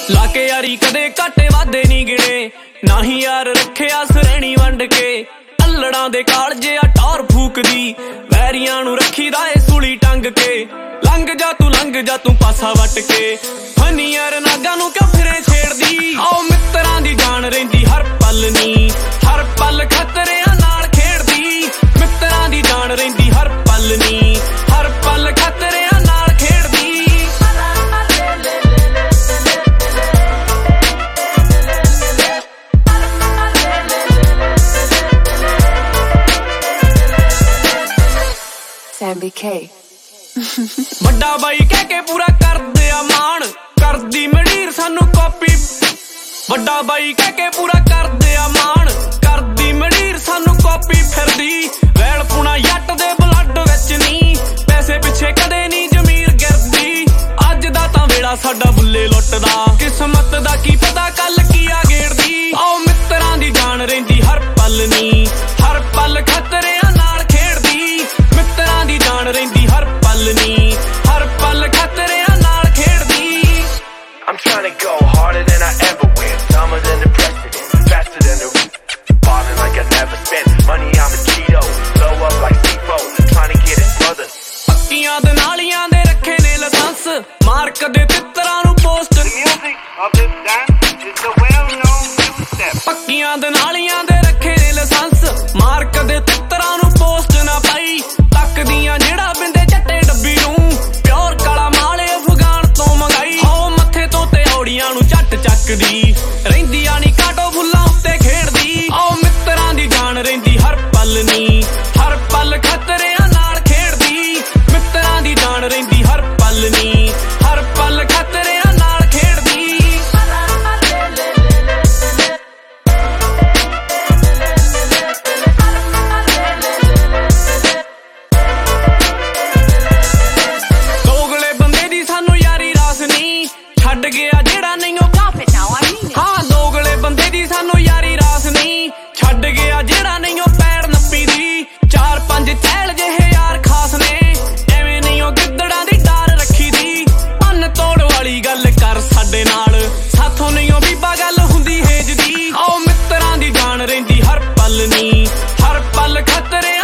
लाके यारी कदे घाटे वादे नहीं गिने, ना ही यार रखिया सरैणी वंड के। अल्लड़ां दे कालजे आ टौर फूकदी, वैरियां नूं रखीदा ए सूली टंग के। लंघ जा तू पासा वट के, फनी यार नागा नूं क्यों फिरे छेड़दी। आओ मित्रां दी जान रहिंदी हर पल नी, हर पल खतरियां नाल खेड़दी। मित्रां दी जान रहिंदी हर पल नी, हर पल खतरियां नाल खेड़दी। Sammy K ਵੱਡਾ ਬਾਈ ਕਹਿ ਕੇ ਪੂਰਾ ਕਰਦੇ ਆ ਮਾਣ, ਕਰਦੀ ਮੜੀਰ ਸਾਨੂੰ ਕਾਪੀ। ਵੱਡਾ ਬਾਈ ਕਹਿ ਕੇ ਪੂਰਾ ਕਰਦੇ ਆ ਮਾਣ, ਕਰਦੀ ਮੜੀਰ ਸਾਨੂੰ ਕਾਪੀ ਫਿਰਦੀ। ਵੈਲ ਪੁਣਾ ਜੱਟ ਦੇ ਬਲੱਡ ਵਿੱਚ ਨਹੀਂ, ਪੈਸੇ ਪਿੱਛੇ ਕਦੇ ਨਹੀਂ ਜ਼ਮੀਰ ਗਿਰਦੀ। ਅੱਜ ਦਾ ਤਾਂ ਵੇਲਾ ਸਾਡਾ ਬੁੱਲੇ ਲੁੱਟਦਾ, ਕਿਸਮਤ ਦਾ ਕੀ ਪਤਾ ਕੱਲ ਕੀ ਆ ਗੇੜਦੀ। ਆਓ ਮਿੱਤਰਾਂ ਦੀ ਜਾਨ ਰਹਿੰਦੀ ਹਰ ਪਲ ਨੀ, ਹਰ ਪਲ ਖਤਰਿਆਂ ਨਾਲ ਖੇਡਦੀ। ਮਿੱਤਰਾਂ ਦੀ ਜਾਨ ਰਹਿੰਦੀ ਹਰ ਪਲ ਨੀ, ਹਰ ਪਲ ਖਤਰਿਆਂ ਨਾਲ ਖੇਡਦੀ। I'm trying to go harder than I ever went, dumber than the precedent, faster than the ballin' like I never spent money. I'm a Cheeto, blow up like C4, trying to get it brothers. ਪੱਕੀਆਂ ਦੇ ਨਾਲੀਆਂ ਦੇ ਰੱਖੇ ਨੇ licence, ਮਾਰ ਕਦੇ ਤਿੱਤਰਾਂ ਨੂੰ post. ਪੱਕੀਆਂ ਦੇ ਨਾਲੀਆਂ ਦੇ ਰੱਖੇ ਨੇ ਲਾਇਸੈਂਸ, ਮਾਰ ਕਦੇ ਤਿੱਤਰਾਂ ਨੂੰ ਪੋਸਟ ਨਾ ਪਾਈ। ਤੱਕਦੀਆਂ ਜਿਹੜਾ ਬਿੰਦੇ ਚੱਟੇ ਡੱਬੀ ਨੂੰ, ਪਿਓਰ ਕਾਲਾ ਮਾਲੇ ਅਫਗਾਨ ਤੋਂ ਮੰਗਾਈ। ਹੋ ਮੱਥੇ ਤੋਂ ਤੇ ਔੜੀਆਂ ਨੂੰ ਝੱਟ ਚੱਕਦੀ, ਰਹਿੰਦੀਆਂ ਨੀ ਕਾਟੋ ਫੁੱਲਾਂ ਉੱਤੇ ਖੇਡਦੀ। ਆਓ ਮਿੱਤਰਾਂ ਦੀ ਜਾਨ ਰਹਿੰਦੀ ਹਰ ਪਲ ਨੀ, ਹਰ ਪਲ ਖਤਰਿਆਂ ਨਾਲ ਖੇਡਦੀ। ਮਿੱਤਰਾਂ ਦੀ ਜਾਨ ਰਹਿੰਦੀ ਹਰ ਪਲ ਨੀ, ਹਰ ਪਲ ਖਤਰਿਆਂ ਨਾਲ ਖੇਡਦੀ। ਦੋਗਲੇ ਬੰਦੇ ਦੀ ਸਾਨੂੰ ਯਾਰੀ ਰਾਸ ਨੀ, ਛੱਡ ਗਿਆ ਜਿਹੜਾ ਨਹੀਂ ਉਹ। ਹਾਂ ਦੋਗਲੇ ਬੰਦੇ ਦੀ ਸਾਨੂੰ ਯਾਰੀ ਰਾਸ ਨੀ, ਛੱਡ ਗਿਆ ਜਿਹੜਾ ਨਹੀਂ ਉਹ ਪੈਰ ਨੱਪੀ ਦੀ। 4-5 ਚਹਿਲ ਜਿਹੇ ਯਾਰ ਖਾਸ ਨੇ, ਐਵੇਂ ਨਹੀਂ ਉਹ ਗਿੱਦੜਾਂ ਦੀ ਡਾਰ ਰੱਖੀ ਦੀ। ਅੰਨ ਤੋੜ ਵਾਲੀ ਗੱਲ ਕਰ ਸਾਡੇ ਨਾਲ, ਸਾਥੋਂ ਨਹੀਂ ਉਹ ਬੀਬਾ ਗੱਲ ਹੁੰਦੀ ਹੇਜ ਦੀ। ਆਓ ਮਿੱਤਰਾਂ ਦੀ ਜਾਨ ਰਹਿੰਦੀ ਹਰ ਪਲ ਨੀ, ਹਰ ਪਲ ਖਤਰਿਆਂ